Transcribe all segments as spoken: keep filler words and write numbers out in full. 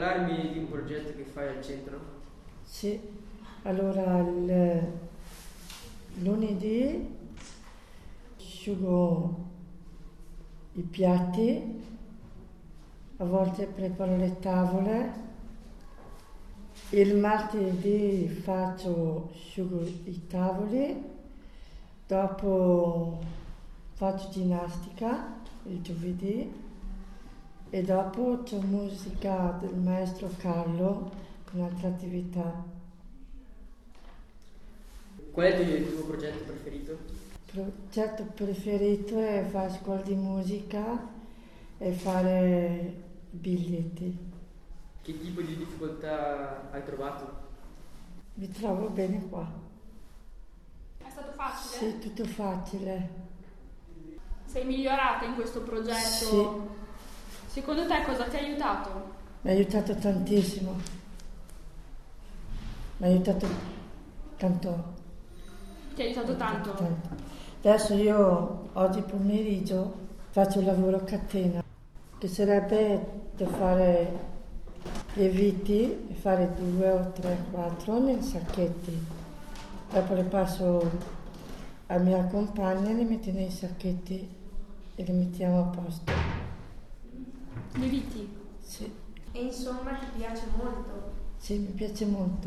parlarmi di un progetto che fai al centro? Sì, allora il lunedì asciugo i piatti, a volte preparo le tavole, il martedì faccio asciugo i tavoli, dopo faccio ginnastica il giovedì e dopo c'è musica del maestro Carlo, un'altra attività. Qual è il tuo progetto preferito? Il progetto preferito è fare scuola di musica e fare biglietti. Che tipo di difficoltà hai trovato? Mi trovo bene qua. È stato facile? Sì, tutto facile. Sei migliorata in questo progetto? Sì. Secondo te cosa ti ha aiutato? Mi ha aiutato tantissimo. Mi ha aiutato tanto. Ti ha aiutato tanto? tanto. Adesso io oggi pomeriggio faccio il lavoro a catena, che sarebbe da fare le viti e fare due o tre, quattro nei sacchetti. Dopo le passo alla mia compagna, le metto nei sacchetti e le mettiamo a posto. Le viti? Sì. E insomma ti piace molto? Sì, mi piace molto.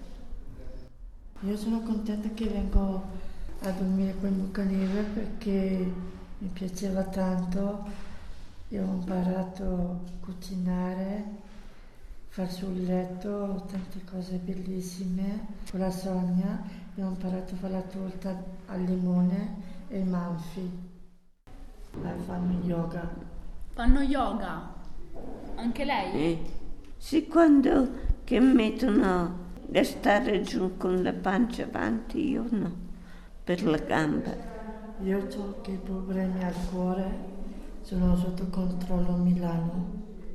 Io sono contenta che vengo a dormire con il bucaneve perché mi piaceva tanto. Io ho imparato a cucinare, far sul letto, tante cose bellissime. Con la Sonia io ho imparato a fare la torta al limone e il manfi. E fanno yoga. Fanno yoga? Anche lei? Eh, sì, quando che mettono da stare giù con la pancia avanti, io no, per la gamba. Io ho che problemi al cuore, sono sotto controllo a Milano,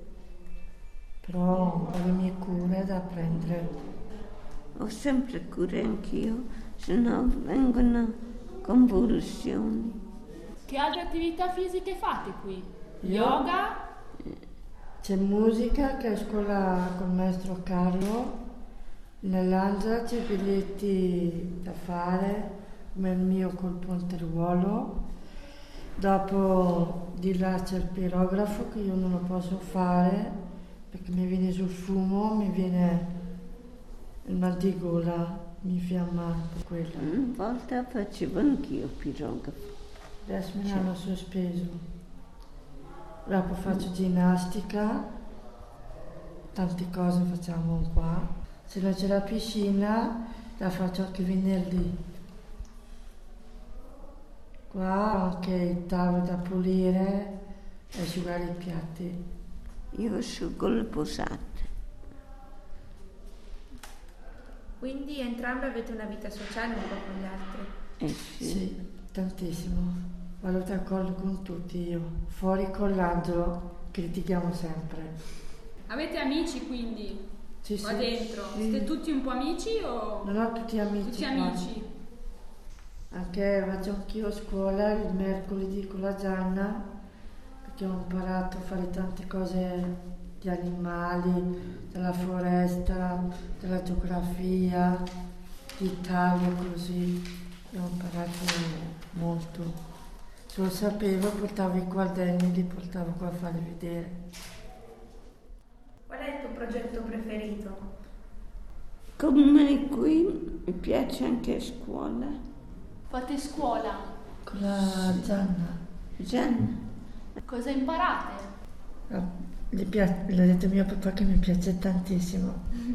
però ho le mie cure da prendere. Ho sempre cure anch'io, se no vengono convulsioni. Che altre attività fisiche fate qui? Io? Yoga? C'è musica che è a scuola col maestro Carlo, nell'Angela c'è biglietti da fare, come il mio col ponteruolo. Dopo di là c'è il pirografo che io non lo posso fare perché mi viene sul fumo, mi viene il mal di gola, mi infiamma per quello. Una volta facevo anch'io pirografo. Adesso me l'hanno sospeso. Dopo faccio ginnastica, tante cose facciamo qua. Se non c'è la piscina, la faccio anche venerdì. Qua ho anche i tavoli da pulire e asciugare i piatti. Io asciugo le posate. Quindi entrambi avete una vita sociale un po' con gli altri? Eh sì. Sì, tantissimo. Vado d'accordo con tutti io. Fuori con l'Angelo critichiamo sempre. Avete amici quindi? Sì, Qua sì. dentro? Sì. Siete tutti un po' amici o? Non ho tutti amici. Tutti qua. amici? Anche faccio anch'io a scuola il mercoledì con la Gianna, perché ho imparato a fare tante cose di animali, della foresta, della geografia, d'Italia, così. E ho imparato molto. Se lo sapevo portavo i quaderni, li portavo qua a farli vedere. Qual è il tuo progetto preferito? Come qui mi piace anche a scuola. Fate scuola? Con la Gianna. Gianna, Cosa imparate? Ah, gli piace, l'ha detto mio papà che mi piace tantissimo.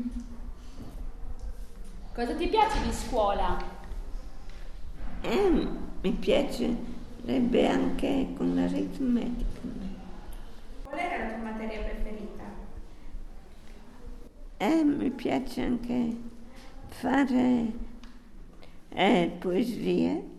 Cosa ti piace di scuola? eh, mi piacerebbe anche con l'aritmetica. Qual era la tua materia preferita? Eh, mi piace anche fare eh, poesie